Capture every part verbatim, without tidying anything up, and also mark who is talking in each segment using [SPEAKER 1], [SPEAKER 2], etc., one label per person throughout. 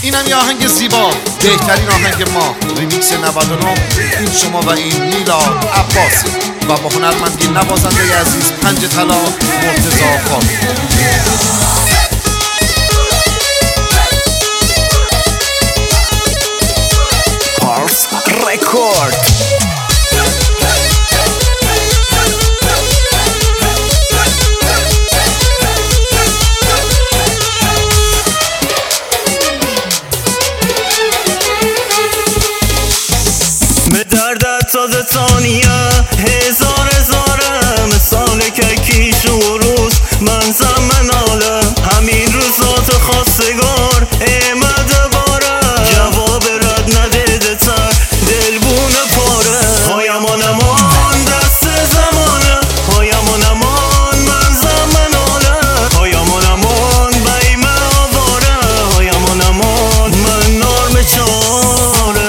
[SPEAKER 1] اینم یه آهنگ زیبا، بهترین آهنگ ما، ریمیکس نود و نه. این شما و این میلاد عباسی و با هنرمندی نوازنده عزیز پنج طلا مرتضی خانی.
[SPEAKER 2] پارس رکورد.
[SPEAKER 3] به دردت تازه ثانیه هزار هزاره، مثال که کیش و روز من زمن آله، همین روزات خواستگار امده باره، جواب رد ندیده تر دلبونه پاره. هایم و نمان دست زمانه، هایم و نمان من زمن آله، هایم و نمان بیم آواره، هایم و نمان من نرم چاره.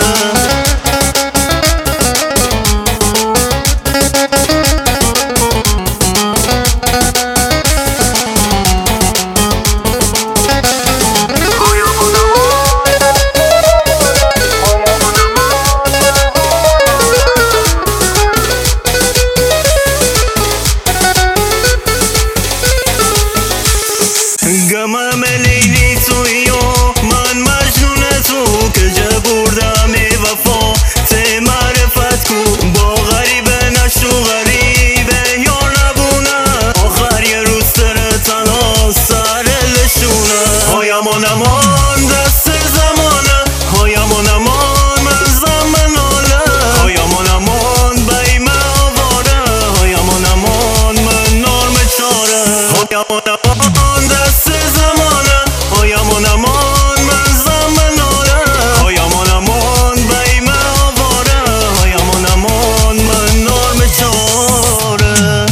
[SPEAKER 3] گمم لیلی توی و من مجنون تو، که جه بردم ای وفا ته معرفت کو، با غریبه نشو غریبه یار نبونه، آخر یه روز تره تنها سر لشونه. هایم و نمان دست زمانه، هایم و نمان من زمن آله، هایم و نمان بیم آواره، هایم و نمان من نرم چاره. هایم و نمان دست زمانه، هایم و نمان من زمن آله، هایم و نمان بیم آواره، هایم و نمان من نرم چاره.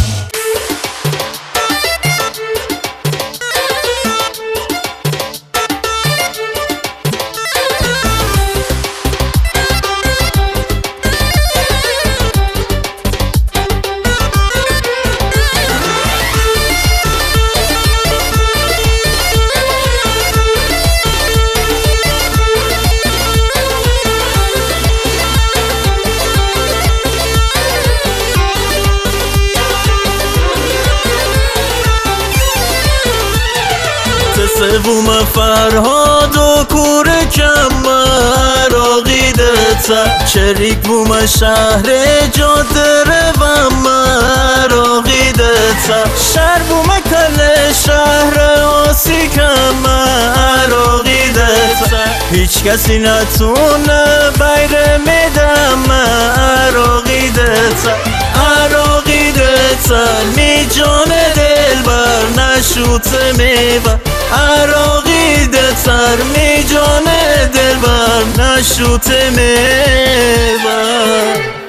[SPEAKER 3] سوم فرهاد و کور کمر آقیدتا، شریک بوم شهر جاده روم آقیدتا، شهر بوم کل شهر آسی کمر آقیدتا، هیچ کسی نتونه بیر میدم آقیدتا، آقیدتا می جان دل بر نشوت میبر، عراقیده تر می جان دل بر نشوت میبر.